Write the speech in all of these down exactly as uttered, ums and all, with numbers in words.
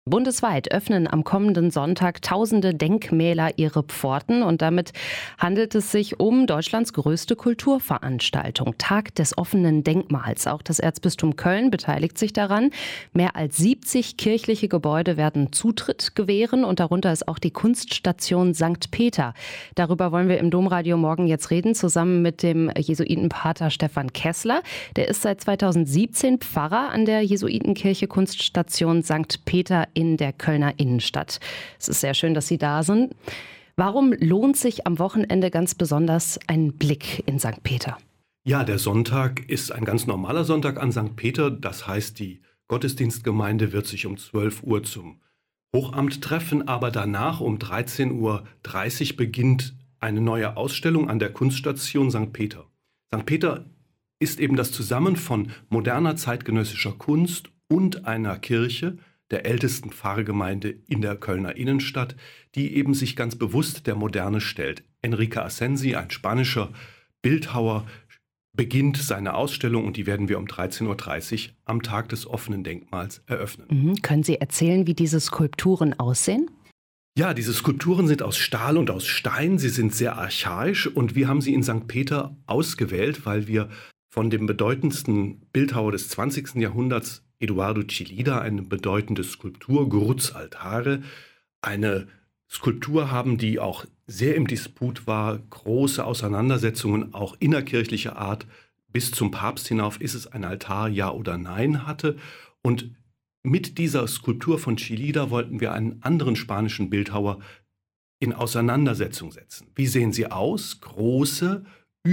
Bundesweit öffnen am kommenden Sonntag tausende Denkmäler ihre Pforten und damit handelt es sich um Deutschlands größte Kulturveranstaltung, Tag des offenen Denkmals. Auch das Erzbistum Köln beteiligt sich daran. Mehr als siebzig kirchliche Gebäude werden Zutritt gewähren und darunter ist auch die Kunststation Sankt Peter. Darüber wollen wir im Domradio morgen jetzt reden, zusammen mit dem Jesuitenpater Stefan Kessler. Der ist seit zweitausendsiebzehn Pfarrer an der Jesuitenkirche Kunststation Sankt Peter in der Kölner Innenstadt. Es ist sehr schön, dass Sie da sind. Warum lohnt sich am Wochenende ganz besonders ein Blick in Sankt Peter? Ja, der Sonntag ist ein ganz normaler Sonntag an Sankt Peter. Das heißt, die Gottesdienstgemeinde wird sich um zwölf Uhr zum Hochamt treffen, aber danach um dreizehn Uhr dreißig beginnt eine neue Ausstellung an der Kunststation Sankt Peter. Sankt Peter ist eben das Zusammen von moderner zeitgenössischer Kunst und einer Kirche, der ältesten Pfarrgemeinde in der Kölner Innenstadt, die eben sich ganz bewusst der Moderne stellt. Enrique Asensi, ein spanischer Bildhauer, beginnt seine Ausstellung und die werden wir um dreizehn Uhr dreißig am Tag des offenen Denkmals eröffnen. Mhm. Können Sie erzählen, wie diese Skulpturen aussehen? Ja, diese Skulpturen sind aus Stahl und aus Stein. Sie sind sehr archaisch und wir haben sie in Sankt Peter ausgewählt, weil wir von dem bedeutendsten Bildhauer des zwanzigsten Jahrhunderts, Eduardo Chillida, eine bedeutende Skulptur, Gruz Altare, eine Skulptur haben, die auch sehr im Disput war, große Auseinandersetzungen, auch innerkirchlicher Art, bis zum Papst hinauf, ist es ein Altar, ja oder nein hatte. Und mit dieser Skulptur von Chillida wollten wir einen anderen spanischen Bildhauer in Auseinandersetzung setzen. Wie sehen sie aus? Große,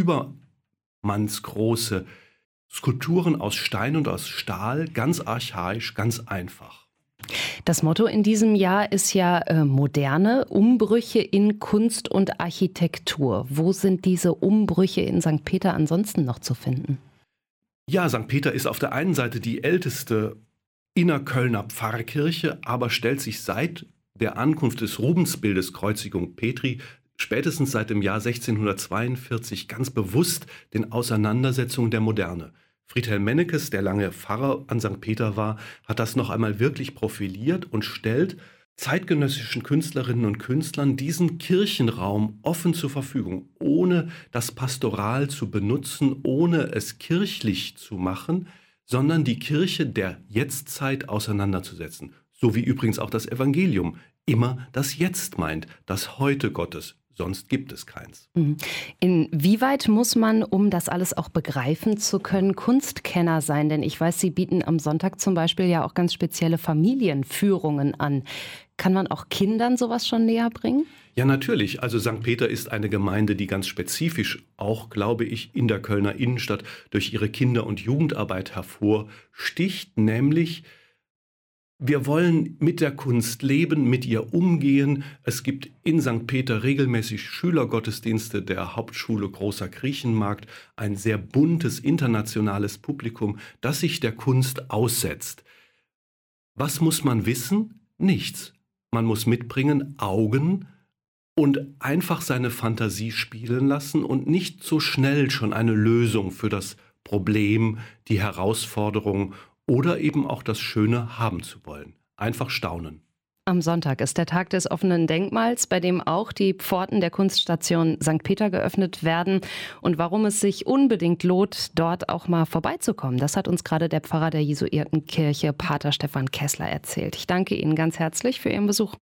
übermannsgroße Skulpturen aus Stein und aus Stahl, ganz archaisch, ganz einfach. Das Motto in diesem Jahr ist ja äh, moderne Umbrüche in Kunst und Architektur. Wo sind diese Umbrüche in Sankt Peter ansonsten noch zu finden? Ja, Sankt Peter ist auf der einen Seite die älteste innerkölner Pfarrkirche, aber stellt sich seit der Ankunft des Rubensbildes Kreuzigung Petri spätestens seit dem Jahr sechzehnhundertzweiundvierzig ganz bewusst den Auseinandersetzungen der Moderne. Friedhelm Mennekes, der lange Pfarrer an Sankt Peter war, hat das noch einmal wirklich profiliert und stellt zeitgenössischen Künstlerinnen und Künstlern diesen Kirchenraum offen zur Verfügung, ohne das Pastoral zu benutzen, ohne es kirchlich zu machen, sondern die Kirche der Jetztzeit auseinanderzusetzen. So wie übrigens auch das Evangelium immer das Jetzt meint, das Heute Gottes. Sonst gibt es keins. Inwieweit muss man, um das alles auch begreifen zu können, Kunstkenner sein? Denn ich weiß, Sie bieten am Sonntag zum Beispiel ja auch ganz spezielle Familienführungen an. Kann man auch Kindern sowas schon näher bringen? Ja, natürlich. Also Sankt Peter ist eine Gemeinde, die ganz spezifisch auch, glaube ich, in der Kölner Innenstadt durch ihre Kinder- und Jugendarbeit hervorsticht, nämlich wir wollen mit der Kunst leben, mit ihr umgehen. Es gibt in Sankt Peter regelmäßig Schülergottesdienste der Hauptschule Großer Griechenmarkt, ein sehr buntes internationales Publikum, das sich der Kunst aussetzt. Was muss man wissen? Nichts. Man muss mitbringen Augen und einfach seine Fantasie spielen lassen und nicht so schnell schon eine Lösung für das Problem, die Herausforderung oder eben auch das Schöne haben zu wollen. Einfach staunen. Am Sonntag ist der Tag des offenen Denkmals, bei dem auch die Pforten der Kunststation Sankt Peter geöffnet werden. Und warum es sich unbedingt lohnt, dort auch mal vorbeizukommen, das hat uns gerade der Pfarrer der Jesuitenkirche, Pater Stefan Kessler, erzählt. Ich danke Ihnen ganz herzlich für Ihren Besuch.